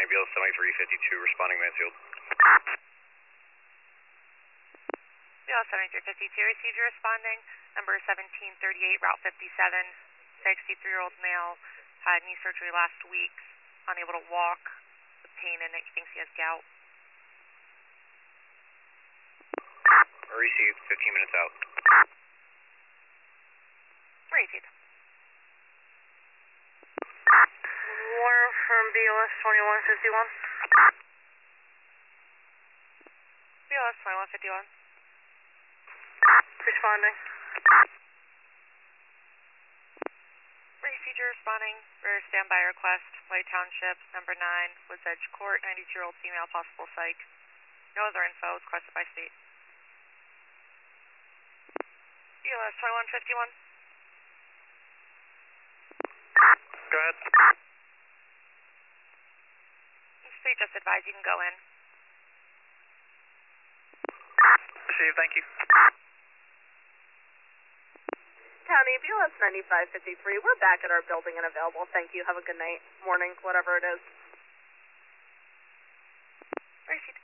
County BLS 7352, responding Mansfield. BLS 7352, received your responding. Number 1738, Route 57, 63-year-old male, had knee surgery last week, unable to walk, with pain in it, he thinks he has gout. Received, 15 minutes out. Received. Warner from BLS 2151. BLS 2151. Responding. Received your responding for standby request, White Township, number 9, Woods Edge Court, 92-year-old female, possible psych. No other info is requested by state. BLS 2151. Go ahead. State just advised you can go in. Received, thank you. County BLS 9553. We're back at our building and available. Thank you. Have a good night, morning, whatever it is. Received.